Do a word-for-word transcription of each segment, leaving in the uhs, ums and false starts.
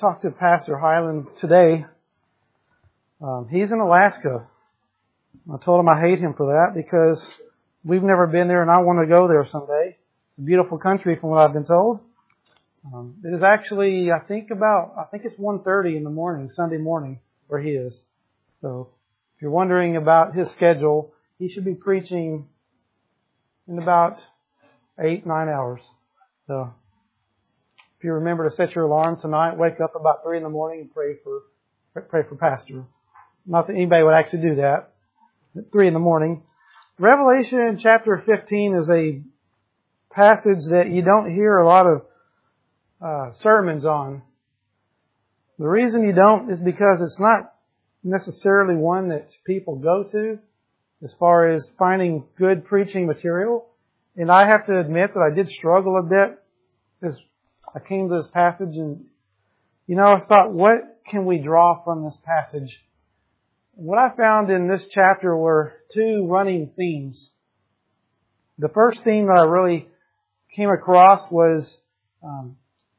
Talked to Pastor Highland today. Um, he's in Alaska. I told him I hate him for that because we've never been there and I want to go there someday. It's a beautiful country from what I've been told. Um, it is actually, I think about, I think it's one thirty in the morning, Sunday morning, where he is. So if you're wondering about his schedule, he should be preaching in about eight, nine hours. So if you remember to set your alarm tonight, wake up about three in the morning and pray for pray for Pastor. Not that anybody would actually do that. At three in the morning. Revelation chapter fifteen is a passage that you don't hear a lot of uh, sermons on. The reason you don't is because it's not necessarily one that people go to as far as finding good preaching material. And I have to admit that I did struggle a bit as I came to this passage, and, you know, I thought, what can we draw from this passage? What I found in this chapter were two running themes. The first theme that I really came across was um,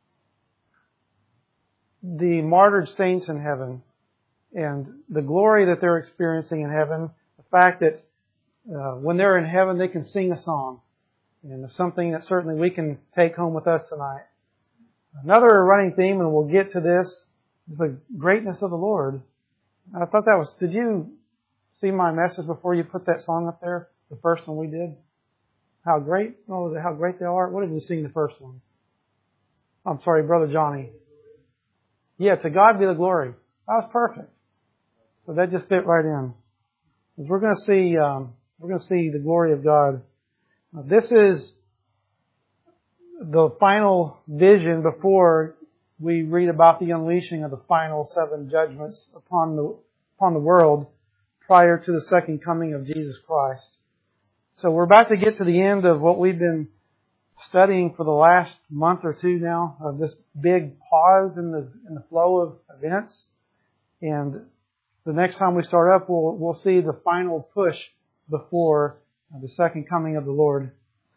the martyred saints in heaven and the glory that they're experiencing in heaven. The fact that uh, when they're in heaven, they can sing a song. And it's something that certainly we can take home with us tonight. Another running theme, and we'll get to this, is the greatness of the Lord. I thought that was, did you see my message before you put that song up there? The first one we did? How great, oh, how great they are. What did we sing the first one? I'm sorry, Brother Johnny. Yeah, to God be the glory. That was perfect. So that just fit right in. Because we're going to see, um, we're going to see the glory of God. Now, this is the final vision before we read about the unleashing of the final seven judgments upon the upon the world prior to the second coming of Jesus Christ. So we're about to get to the end of what we've been studying for the last month or two now, of this big pause in the in the flow of events. And the next time we start up, we'll we'll see the final push before the second coming of the Lord.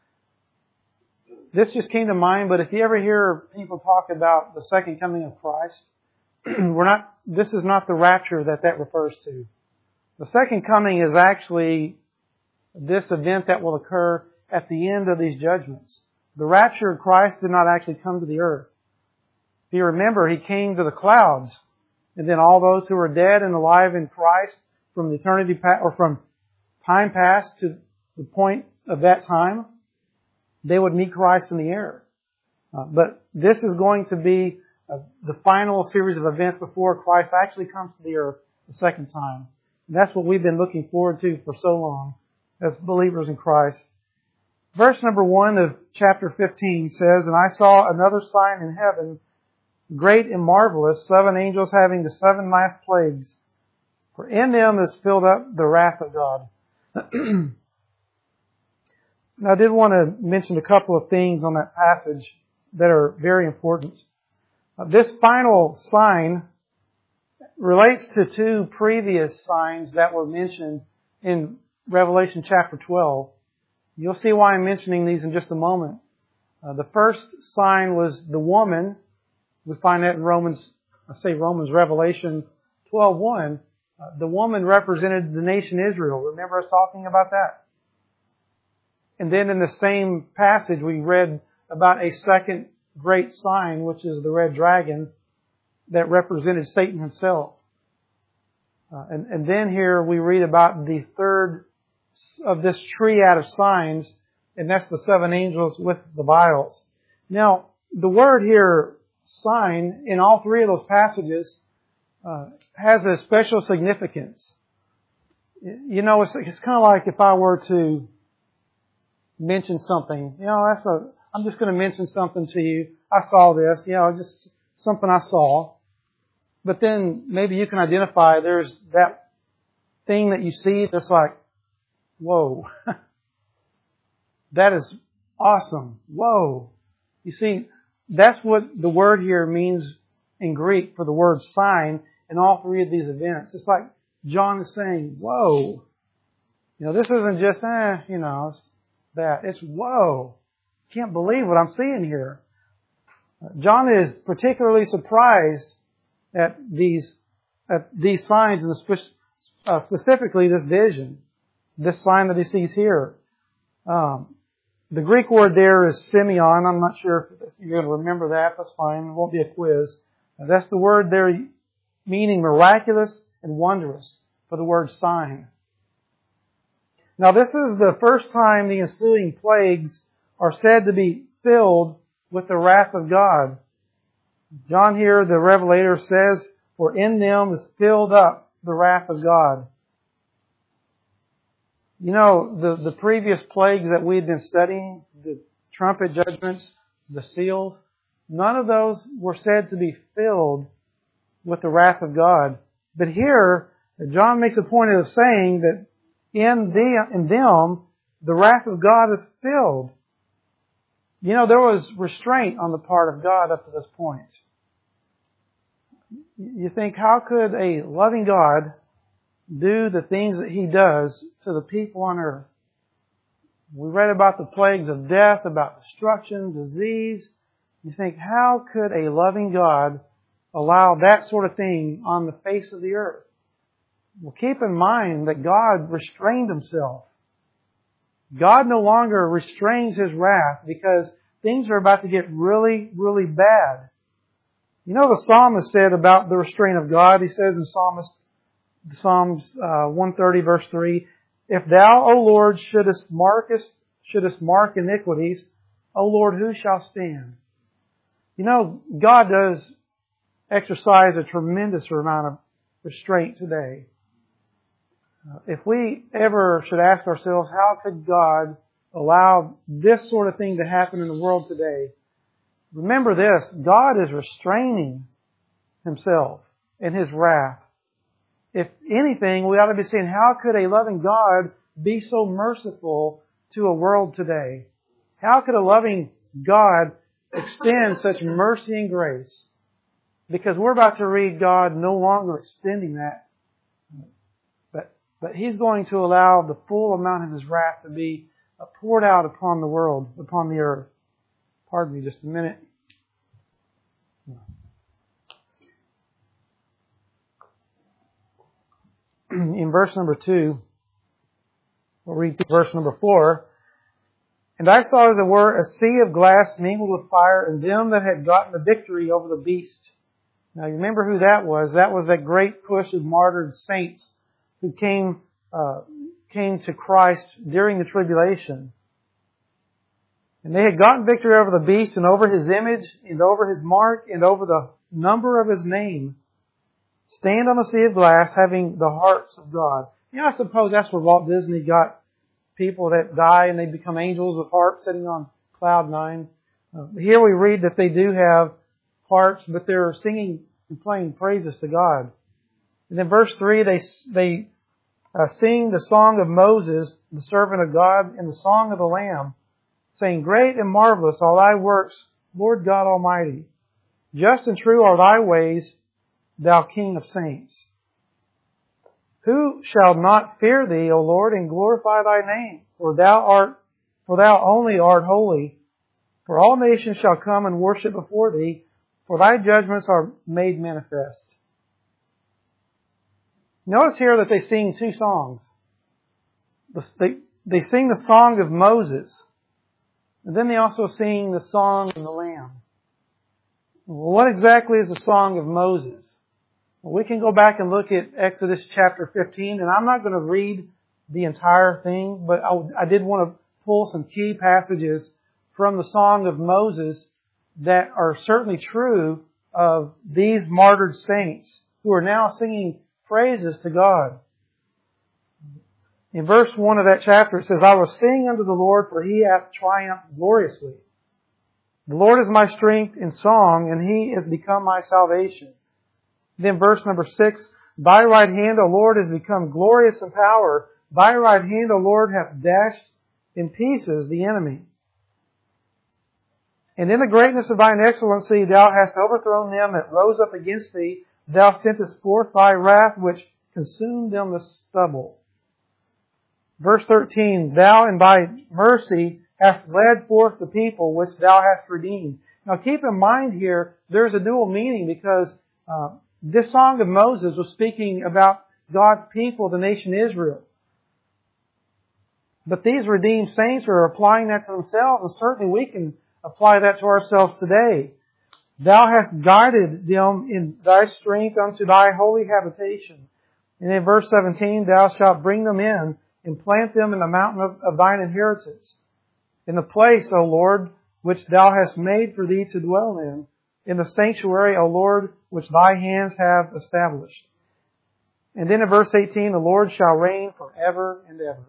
This just came to mind, but if you ever hear people talk about the second coming of Christ, we're not, this is not the rapture that that refers to. The second coming is actually this event that will occur at the end of these judgments. The rapture of Christ did not actually come to the earth. If you remember, He came to the clouds, and then all those who are dead and alive in Christ from the eternity past, or from time past to the point of that time, they would meet Christ in the air. Uh, but this is going to be uh, the final series of events before Christ actually comes to the earth the second time. And that's what we've been looking forward to for so long as believers in Christ. Verse number one of chapter fifteen says, "And I saw another sign in heaven, great and marvelous, seven angels having the seven last plagues. For in them is filled up the wrath of God." Now, I did want to mention a couple of things on that passage that are very important. Uh, this final sign relates to two previous signs that were mentioned in Revelation chapter twelve. You'll see why I'm mentioning these in just a moment. Uh, the first sign was the woman. We find that in Romans, I say Romans, Revelation twelve one. Uh, the woman represented the nation Israel. Remember us talking about that? And then in the same passage, we read about a second great sign, which is the red dragon that represented Satan himself. Uh, and, and then here we read about the third of this triad of signs, and that's the seven angels with the vials. Now, the word here, sign, in all three of those passages, uh, has a special significance. You know, it's, it's kind of like if I were to mention something. You know, that's a, I'm just going to mention something to you. I saw this, you know, just something I saw. But then maybe you can identify there's that thing that you see that's like, whoa, that is awesome. Whoa. You see, that's what the word here means in Greek for the word sign in all three of these events. It's like John is saying, whoa. You know, this isn't just, eh, you know, it's that. It's whoa. Can't believe what I'm seeing here. John is particularly surprised at these at these signs, and spe- uh, specifically this vision, this sign that he sees here. Um, the Greek word there is Simeon. I'm not sure if you're going to remember that. That's fine. It won't be a quiz. Uh, that's the word there meaning miraculous and wondrous for the word sign. Now this is the first time the ensuing plagues are said to be filled with the wrath of God. John here, the Revelator, says, "For in them is filled up the wrath of God." You know, the, the previous plagues that we had been studying, the trumpet judgments, the seals, none of those were said to be filled with the wrath of God. But here, John makes a point of saying that in, the, in them, the wrath of God is filled. You know, there was restraint on the part of God up to this point. You think, how could a loving God do the things that He does to the people on earth? We read about the plagues of death, about destruction, disease. You think, how could a loving God allow that sort of thing on the face of the earth? Well, keep in mind that God restrained Himself. God no longer restrains His wrath because things are about to get really, really bad. You know, the psalmist said about the restraint of God, he says in Psalmist, Psalms uh, one thirty verse three, "If Thou, O Lord, shouldest markest, shouldest mark iniquities, O Lord, who shall stand?" You know, God does exercise a tremendous amount of restraint today. Uh, if we ever should ask ourselves, how could God allow this sort of thing to happen in the world today? Remember this, God is restraining Himself in His wrath. If anything, we ought to be saying, how could a loving God be so merciful to a world today? How could a loving God extend such mercy and grace? Because we're about to read God no longer extending that. But, but He's going to allow the full amount of His wrath to be poured out upon the world, upon the earth. Pardon me just a minute. In verse number two, we'll read through verse number four. "And I saw as it were a sea of glass mingled with fire, and them that had gotten the victory over the beast." Now you remember who that was. That was that great push of martyred saints who came, uh, came to Christ during the tribulation. "And they had gotten victory over the beast and over his image and over his mark and over the number of his name. Stand on the sea of glass, having the hearts of God." You know, I suppose that's where Walt Disney got people that die and they become angels with harps sitting on cloud nine. Uh, here we read that they do have harps, but they're singing and playing praises to God. And in verse three, they they uh, sing the song of Moses, the servant of God, and the song of the Lamb, saying, "Great and marvelous are Thy works, Lord God Almighty. Just and true are Thy ways, Thou King of saints. Who shall not fear Thee, O Lord, and glorify Thy name? For Thou art, for Thou only art holy. For all nations shall come and worship before Thee, for Thy judgments are made manifest." Notice here that they sing two songs. They, they sing the song of Moses, and then they also sing the song of the Lamb. What exactly is the song of Moses? We can go back and look at Exodus chapter fifteen, and I'm not going to read the entire thing, but I, I did want to pull some key passages from the Song of Moses that are certainly true of these martyred saints who are now singing praises to God. In verse one of that chapter it says, "I will sing unto the Lord, for He hath triumphed gloriously. The Lord is my strength in song, and He is become my salvation." Then verse number six, "Thy right hand, O Lord, is become glorious in power. Thy right hand, O Lord, hath dashed in pieces the enemy. And in the greatness of Thine excellency, Thou hast overthrown them that rose up against Thee. Thou sentest forth Thy wrath, which consumed them the stubble." Verse thirteen, "Thou in Thy mercy hast led forth the people which Thou hast redeemed, Now keep in mind here, there's a dual meaning because uh, this song of Moses was speaking about God's people, the nation Israel. But these redeemed saints are applying that to themselves, and certainly we can apply that to ourselves today. Thou hast guided them in Thy strength unto Thy holy habitation. And in verse seventeen, Thou shalt bring them in and plant them in the mountain of, of Thine inheritance, in the place, O Lord, which Thou hast made for Thee to dwell in, in the sanctuary, O Lord, which Thy hands have established. And then in verse eighteen, the Lord shall reign forever and ever.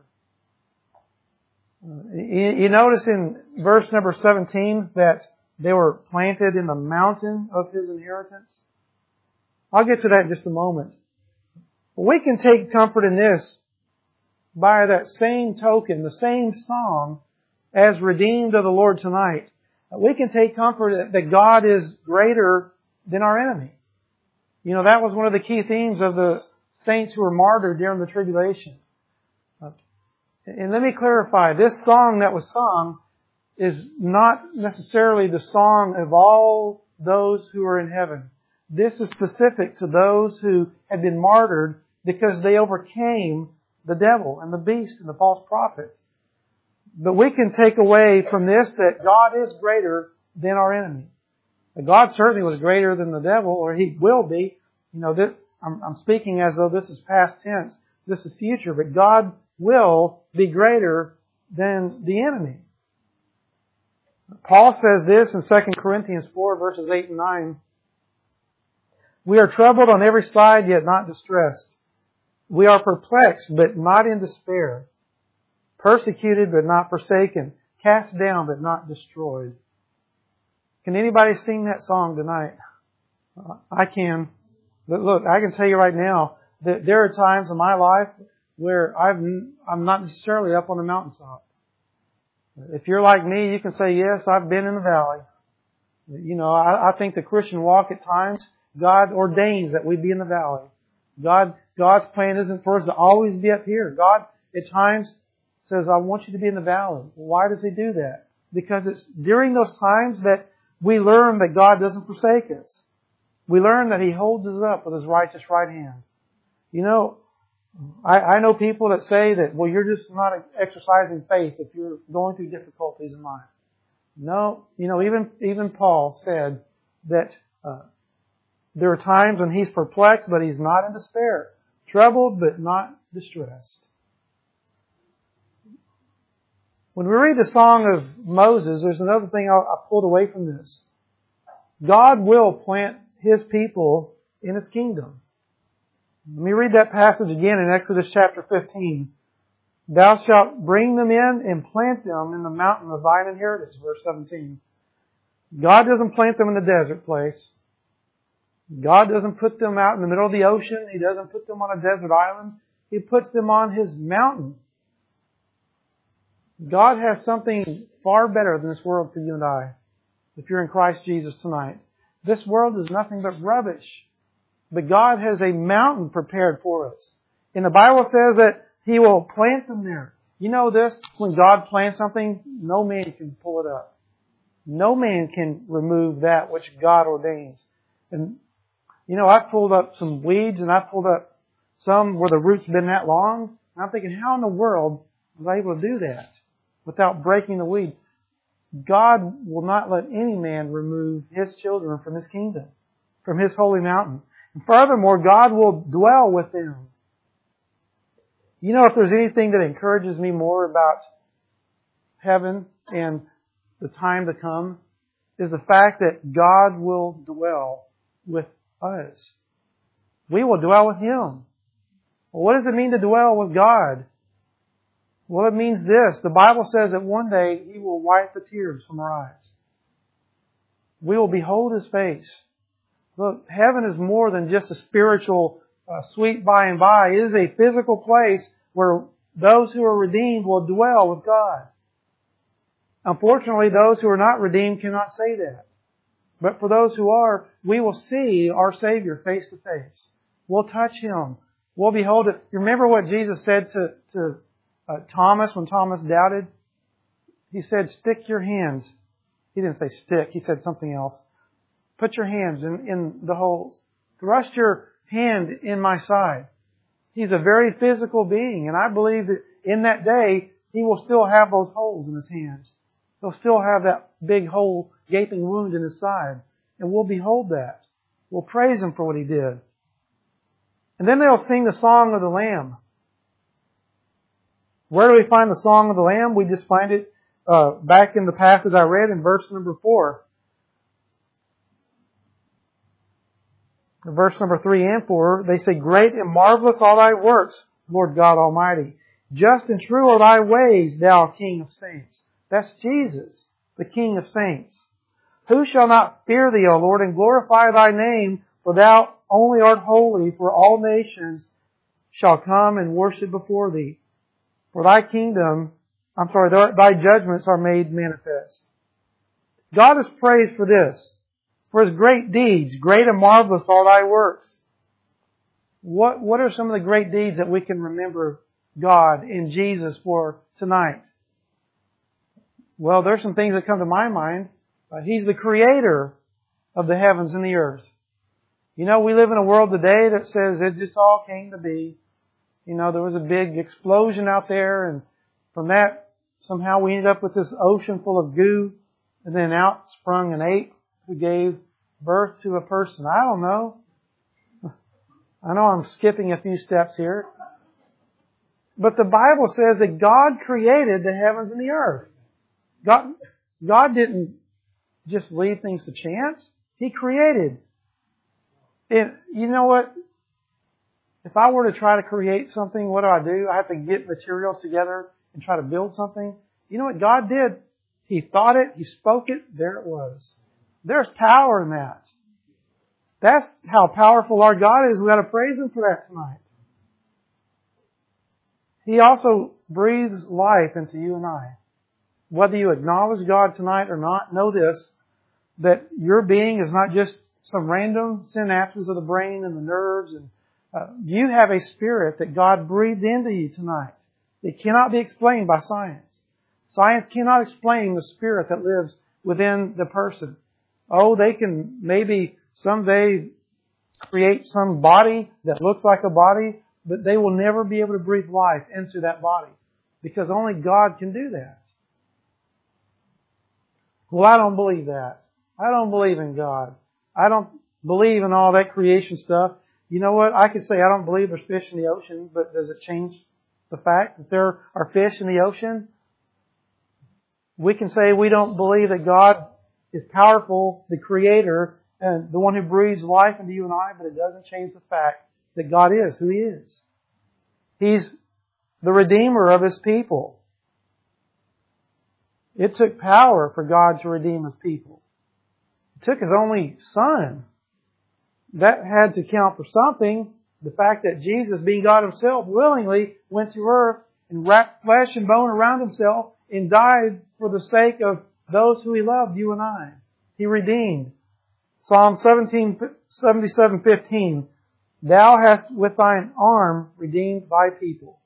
You, you notice in verse number seventeen that they were planted in the mountain of His inheritance. I'll get to that in just a moment. We can take comfort in this by that same token, the same song as redeemed of the Lord tonight. We can take comfort that God is greater than our enemy. You know, that was one of the key themes of the saints who were martyred during the tribulation. And let me clarify, this song that was sung is not necessarily the song of all those who are in heaven. This is specific to those who had been martyred because they overcame the devil and the beast and the false prophet. But we can take away from this that God is greater than our enemy. God certainly was greater than the devil, or He will be. You know, this, I'm, I'm speaking as though this is past tense. This is future, but God will be greater than the enemy. Paul says this in Second Corinthians four, verses eight and nine. We are troubled on every side, yet not distressed. We are perplexed, but not in despair. Persecuted, but not forsaken. Cast down, but not destroyed. Can anybody sing that song tonight? I can. But look, I can tell you right now that there are times in my life where I've, I'm not necessarily up on the mountaintop. If you're like me, you can say, yes, I've been in the valley. You know, I, I think the Christian walk at times, God ordains that we be in the valley. God, God's plan isn't for us to always be up here. God, at times, says, I want you to be in the valley. Why does He do that? Because it's during those times that we learn that God doesn't forsake us. We learn that He holds us up with His righteous right hand. You know, I, I know people that say that, well, you're just not exercising faith if you're going through difficulties in life. No, you know, even even Paul said that uh, there are times when he's perplexed, but he's not in despair. Troubled, but not distressed. When we read the song of Moses, there's another thing I, I pulled away from this. God will plant His people in His kingdom. Let me read that passage again in Exodus chapter fifteen. Thou shalt bring them in and plant them in the mountain of Thine inheritance, verse seventeen. God doesn't plant them in the desert place. God doesn't put them out in the middle of the ocean. He doesn't put them on a desert island. He puts them on His mountain. God has something far better than this world for you and I, if you're in Christ Jesus tonight. This world is nothing but rubbish. But God has a mountain prepared for us. And the Bible says that He will plant them there. You know this, when God plants something, no man can pull it up. No man can remove that which God ordains. And, you know, I've pulled up some weeds and I've pulled up some where the roots have been that long. And I'm thinking, how in the world was I able to do that without breaking the weed? God will not let any man remove His children from His kingdom, from His holy mountain. And furthermore, God will dwell with them. You know, if there's anything that encourages me more about heaven and the time to come, is the fact that God will dwell with us. We will dwell with Him. Well, what does it mean to dwell with God? Well, it means this. The Bible says that one day He will wipe the tears from our eyes. We will behold His face. Look, heaven is more than just a spiritual uh, sweet by and by. It is a physical place where those who are redeemed will dwell with God. Unfortunately, those who are not redeemed cannot say that. But for those who are, we will see our Savior face to face. We'll touch Him. We'll behold it. You remember what Jesus said to, to uh, Thomas when Thomas doubted? He said, stick your hands He didn't say stick. He said something else. Put your hands in, in the holes. Thrust your hand in my side. He's a very physical being, and I believe that in that day, He will still have those holes in His hands. He'll still have that big hole, gaping wound in His side. And we'll behold that. We'll praise Him for what He did. And then they'll sing the song of the Lamb. Where do we find the song of the Lamb? We just find it uh, back in the passage I read in verse number four. In verse number three and four, they say, Great and marvelous are Thy works, Lord God Almighty. Just and true are Thy ways, Thou King of saints. That's Jesus, the King of saints. Who shall not fear Thee, O Lord, and glorify Thy name? For Thou only art holy, for all nations shall come and worship before Thee. For Thy kingdom, I'm sorry, Thy judgments are made manifest. God is praised for this, for His great deeds. Great and marvelous are Thy works. What, what are some of the great deeds that we can remember God in Jesus for tonight? Well, there's some things that come to my mind. Uh, he's the creator of the heavens and the earth. You know, we live in a world today that says it just all came to be. You know, there was a big explosion out there, and from that, somehow we ended up with this ocean full of goo, and then out sprung an ape who gave birth to a person. I don't know. I know I'm skipping a few steps here. But the Bible says that God created the heavens and the earth. God, God didn't just leave things to chance. He created. And you know what? If I were to try to create something, what do I do? I have to get materials together and try to build something. You know what God did? He thought it. He spoke it. There it was. There's power in that. That's how powerful our God is. We've got to praise Him for that tonight. He also breathes life into you and I. Whether you acknowledge God tonight or not, know this, that your being is not just some random synapses of the brain and the nerves. And uh, you have a spirit that God breathed into you tonight. It cannot be explained by science. Science cannot explain the spirit that lives within the person. Oh, they can maybe someday create some body that looks like a body, but they will never be able to breathe life into that body because only God can do that. Well, I don't believe that. I don't believe in God. I don't believe in all that creation stuff. You know what? I could say I don't believe there's fish in the ocean, but does it change the fact that there are fish in the ocean? We can say we don't believe that God is powerful, the Creator, and the one who breathes life into you and I, but it doesn't change the fact that God is who He is. He's the Redeemer of His people. It took power for God to redeem His people. It took His only Son. That had to count for something. The fact that Jesus, being God Himself, willingly went to earth and wrapped flesh and bone around Himself and died for the sake of those who He loved, you and I. He redeemed. Psalm seventeen, seventy-seven, fifteen. Thou hast with Thine arm redeemed Thy people.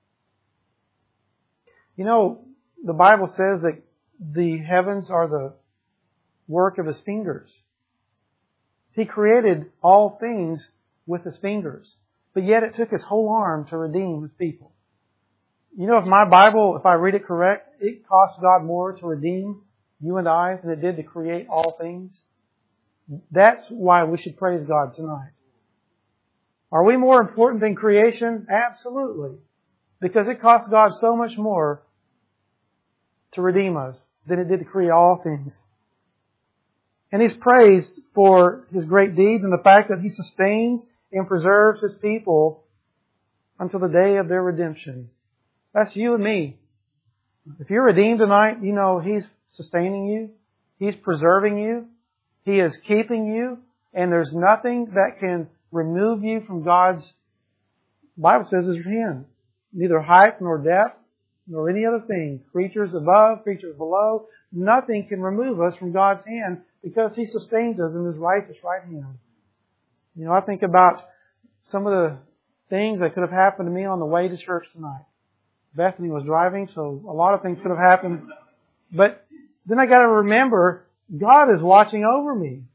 You know, the Bible says that the heavens are the work of His fingers. He created all things with His fingers. But yet it took His whole arm to redeem His people. You know, if my Bible, if I read it correct, it cost God more to redeem you and I than it did to create all things. That's why we should praise God tonight. Are we more important than creation? Absolutely. Because it cost God so much more to redeem us than it did to create all things. And He's praised for His great deeds and the fact that He sustains and preserves His people until the day of their redemption. That's you and me. If you're redeemed tonight, you know He's sustaining you. He's preserving you. He is keeping you. And there's nothing that can remove you from God's, the Bible says, His hand. Neither height nor depth nor any other thing. Creatures above, creatures below. Nothing can remove us from God's hand because He sustains us in His righteous right hand. You know, I think about some of the things that could have happened to me on the way to church tonight. Bethany was driving, so a lot of things could have happened. But then I got to remember God is watching over me.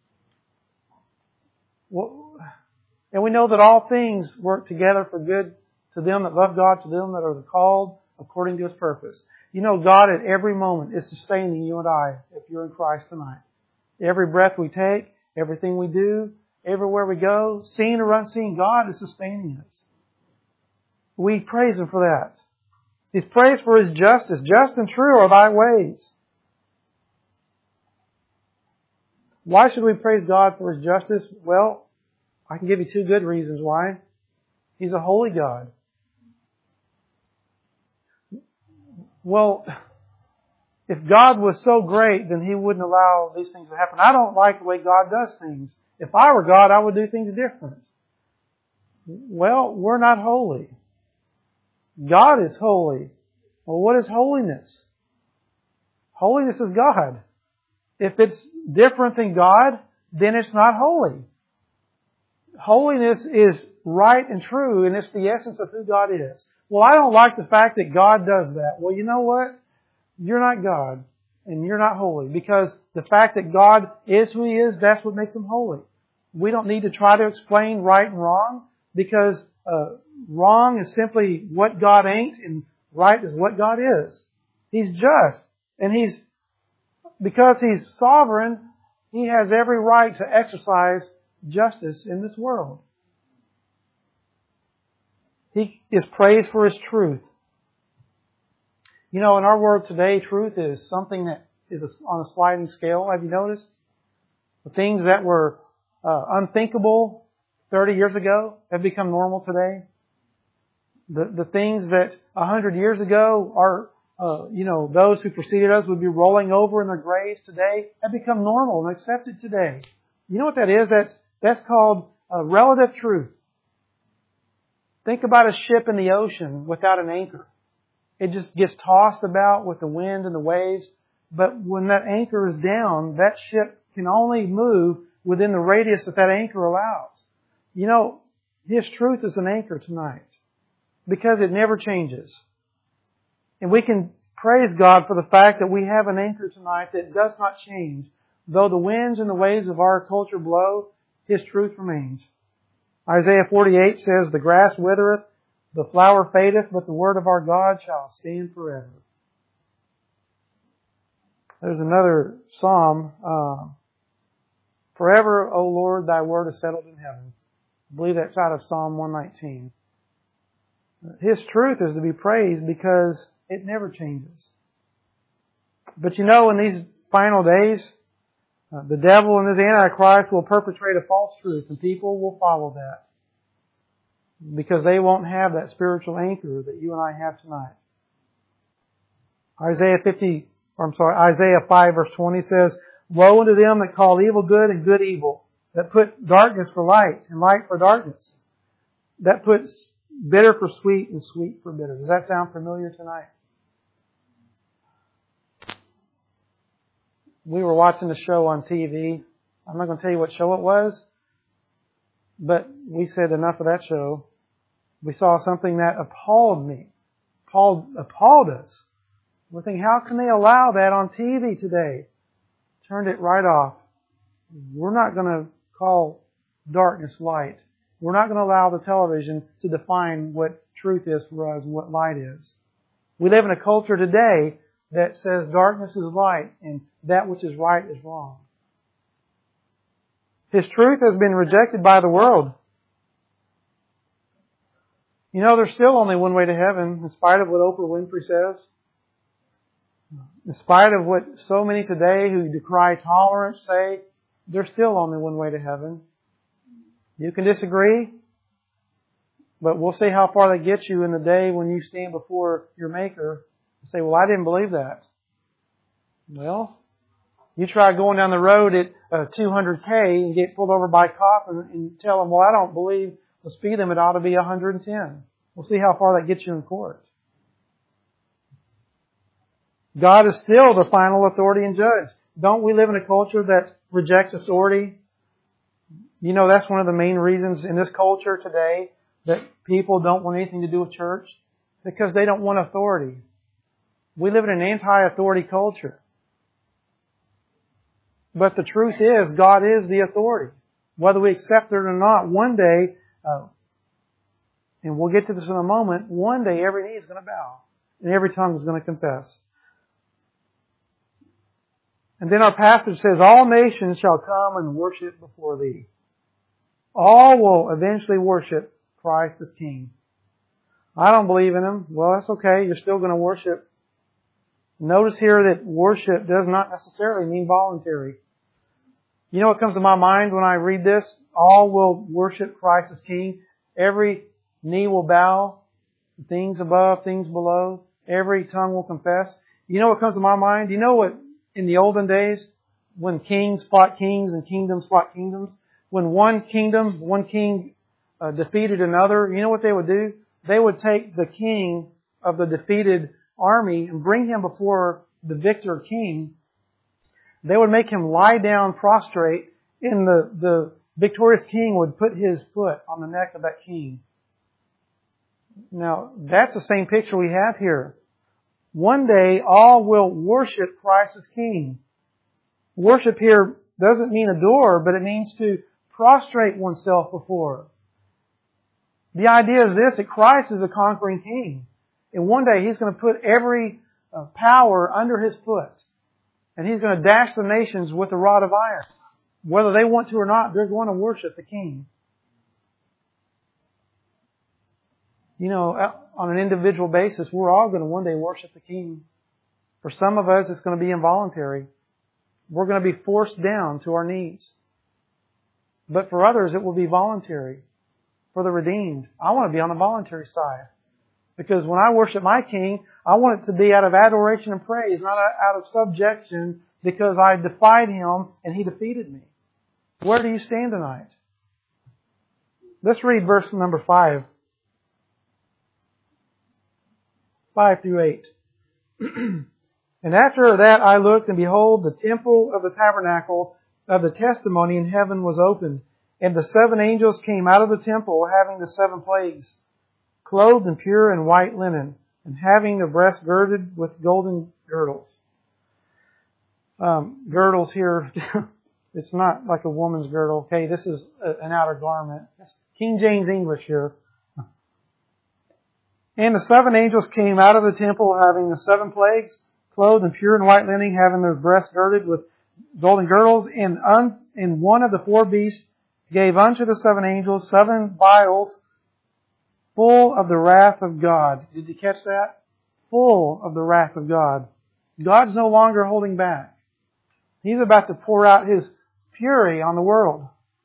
Well, and we know that all things work together for good to them that love God, to them that are called according to His purpose. You know, God at every moment is sustaining you and I if you're in Christ tonight. Every breath we take, everything we do, everywhere we go, seen or unseen, God is sustaining us. We praise Him for that. He's praised for His justice. Just and true are Thy ways. Why should we praise God for His justice? Well, I can give you two good reasons why. He's a holy God. Well, if God was so great, then He wouldn't allow these things to happen. I don't like the way God does things. If I were God, I would do things different. Well, we're not holy. God is holy. Well, what is holiness? Holiness is God. If it's different than God, then it's not holy. Holiness is right and true, and it's the essence of who God is. Well, I don't like the fact that God does that. Well, you know what? You're not God, and you're not holy, because the fact that God is who He is, that's what makes Him holy. We don't need to try to explain right and wrong, because uh, wrong is simply what God ain't, and right is what God is. He's just, and He's, because He's sovereign, He has every right to exercise justice in this world. He is praised for His truth. You know, in our world today, truth is something that is on a sliding scale. Have you noticed? The things that were uh, unthinkable thirty years ago have become normal today. The the things that a hundred years ago are, uh, you know, those who preceded us would be rolling over in their graves today have become normal and accepted today. You know what that is? That's that's called uh, relative truth. Think about a ship in the ocean without an anchor. It just gets tossed about with the wind and the waves. But when that anchor is down, that ship can only move within the radius that that anchor allows. You know, His truth is an anchor tonight because it never changes. And we can praise God for the fact that we have an anchor tonight that does not change. Though the winds and the waves of our culture blow, His truth remains. Isaiah forty-eight says, "The grass withereth, the flower fadeth, but the word of our God shall stand forever." There's another psalm. Uh, Forever, O Lord, Thy word is settled in heaven. I believe that's out of Psalm one nineteen. His truth is to be praised because it never changes. But you know, in these final days, uh, the devil and his Antichrist will perpetrate a false truth, and people will follow that because they won't have that spiritual anchor that you and I have tonight. Isaiah fifty, or I'm sorry, Isaiah five verse twenty says, "Woe unto them that call evil good and good evil, that put darkness for light and light for darkness, that puts bitter for sweet and sweet for bitter." Does that sound familiar tonight? We were watching a show on T V. I'm not going to tell you what show it was, but we said enough of that show. We saw something that appalled me, appalled, appalled us. We're thinking, how can they allow that on T V today? Turned it right off. We're not going to call darkness light. We're not going to allow the television to define what truth is for us and what light is. We live in a culture today that says darkness is light and that which is right is wrong. His truth has been rejected by the world. You know, there's still only one way to heaven, in spite of what Oprah Winfrey says. In spite of what so many today who decry tolerance say, there's still only one way to heaven. You can disagree, but we'll see how far that gets you in the day when you stand before your Maker and say, well, I didn't believe that. Well, you try going down the road at uh, two hundred K and get pulled over by a cop and, and tell them, well, I don't believe the speed limit ought to be one hundred ten. We'll see how far that gets you in court. God is still the final authority and judge. Don't we live in a culture that rejects authority? You know, that's one of the main reasons in this culture today that people don't want anything to do with church, because they don't want authority. We live in an anti-authority culture. But the truth is, God is the authority. Whether we accept it or not, one day, uh, and we'll get to this in a moment, one day every knee is going to bow and every tongue is going to confess. And then our passage says, all nations shall come and worship before Thee. All will eventually worship Christ as King. I don't believe in Him. Well, that's okay. You're still going to worship. Notice here that worship does not necessarily mean voluntary. You know what comes to my mind when I read this? All will worship Christ as King. Every knee will bow. Things above, things below. Every tongue will confess. You know what comes to my mind? You know what, in the olden days, when kings fought kings and kingdoms fought kingdoms, when one kingdom, one king uh, defeated another, you know what they would do? They would take the king of the defeated army and bring him before the victor king. They would make him lie down prostrate, and the, the victorious king would put his foot on the neck of that king. Now, that's the same picture we have here. One day, all will worship Christ as King. Worship here doesn't mean adore, but it means to prostrate oneself before. The idea is this, that Christ is a conquering King. And one day He's going to put every uh, power under His foot. And He's going to dash the nations with a rod of iron. Whether they want to or not, they're going to worship the King. You know, on an individual basis, we're all going to one day worship the King. For some of us, it's going to be involuntary. We're going to be forced down to our knees. But for others, it will be voluntary. For the redeemed, I want to be on the voluntary side. Because when I worship my King, I want it to be out of adoration and praise, not out of subjection, because I defied Him and He defeated me. Where do you stand tonight? Let's read verse number five. Five through eight. And after that I looked, and behold, the temple of the tabernacle of the testimony in heaven was opened. And the seven angels came out of the temple, having the seven plagues, clothed in pure and white linen, and having their breasts girded with golden girdles. Um, girdles here, it's not like a woman's girdle. Okay, this is a, an outer garment. It's King James English here. And the seven angels came out of the temple, having the seven plagues, clothed in pure and white linen, having their breasts girded with golden girdles. And, un, and one of the four beasts gave unto the seven angels seven vials full of the wrath of God. Did you catch that? Full of the wrath of God. God's no longer holding back. He's about to pour out His fury on the world.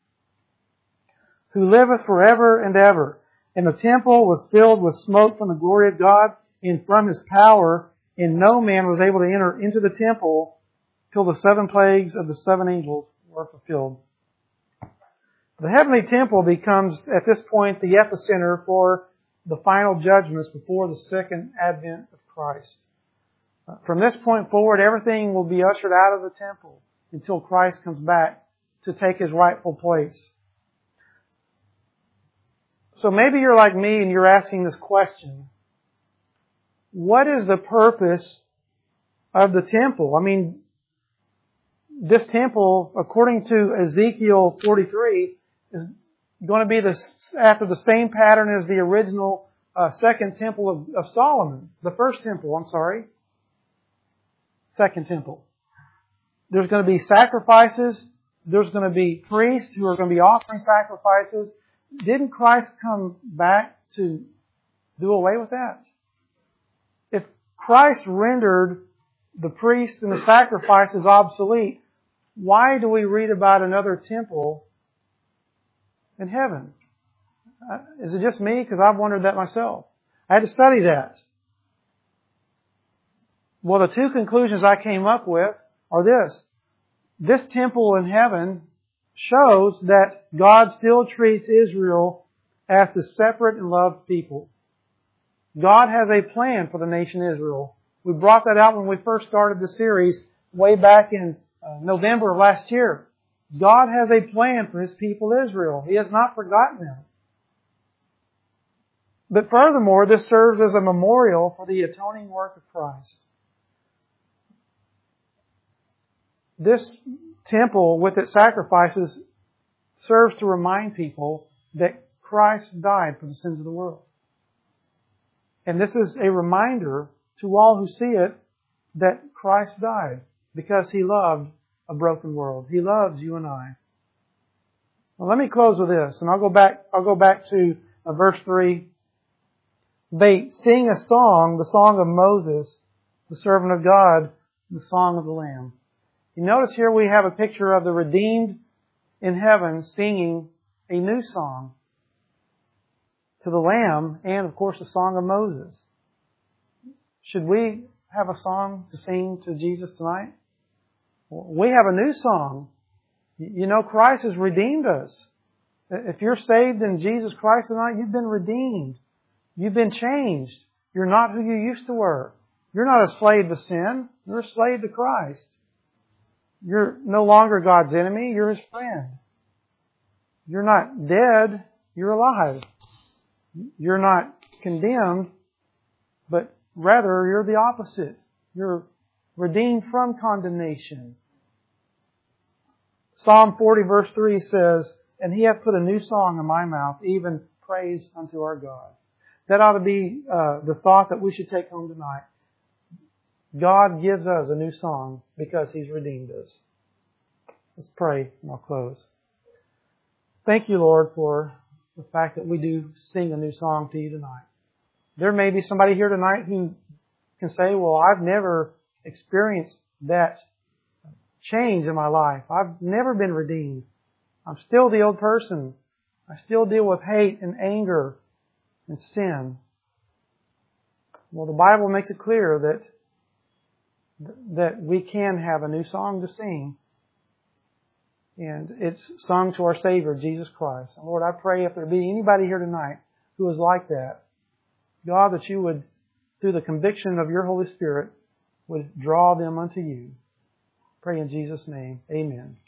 Who liveth forever and ever. And the temple was filled with smoke from the glory of God and from His power, and no man was able to enter into the temple till the seven plagues of the seven angels were fulfilled. The heavenly temple becomes, at this point, the epicenter for the final judgments before the second advent of Christ. From this point forward, everything will be ushered out of the temple until Christ comes back to take His rightful place. So maybe you're like me and you're asking this question. What is the purpose of the temple? I mean, this temple, according to Ezekiel forty-three, is going to be the, after the same pattern as the original uh, second temple of, of Solomon. The first temple, I'm sorry. Second temple. There's going to be sacrifices. There's going to be priests who are going to be offering sacrifices. Didn't Christ come back to do away with that? If Christ rendered the priests and the sacrifices obsolete, why do we read about another temple in heaven? Uh, is it just me? Because I've wondered that myself. I had to study that. Well, the two conclusions I came up with are this. This temple in heaven shows that God still treats Israel as a separate and loved people. God has a plan for the nation Israel. We brought that out when we first started the series way back in uh, November of last year. God has a plan for His people Israel. He has not forgotten them. But furthermore, this serves as a memorial for the atoning work of Christ. this temple with its sacrifices serves to remind people that Christ died for the sins of the world. And this is a reminder to all who see it that Christ died because He loved a broken world. He loves you and I. Well, let me close with this, and I'll go back, I'll go back to uh, verse three. They sing a song, the song of Moses, the servant of God, the song of the Lamb. You notice here we have a picture of the redeemed in heaven singing a new song to the Lamb and, of course, the song of Moses. Should we have a song to sing to Jesus tonight? We have a new song. You know, Christ has redeemed us. If you're saved in Jesus Christ tonight, you've been redeemed. You've been changed. You're not who you used to were. You're not a slave to sin. You're a slave to Christ. You're no longer God's enemy. You're His friend. You're not dead. You're alive. You're not condemned, but rather you're the opposite. You're redeemed from condemnation. Psalm forty verse three says, "And He hath put a new song in my mouth, even praise unto our God." That ought to be uh, the thought that we should take home tonight. God gives us a new song because He's redeemed us. Let's pray and I'll close. Thank you, Lord, for the fact that we do sing a new song to You tonight. There may be somebody here tonight who can say, well, I've never experienced that change in my life. I've never been redeemed. I'm still the old person. I still deal with hate and anger and sin. Well, the Bible makes it clear that that we can have a new song to sing. And it's sung to our Savior, Jesus Christ. And Lord, I pray if there be anybody here tonight who is like that, God, that You would, through the conviction of Your Holy Spirit, would draw them unto You. Pray in Jesus' name. Amen.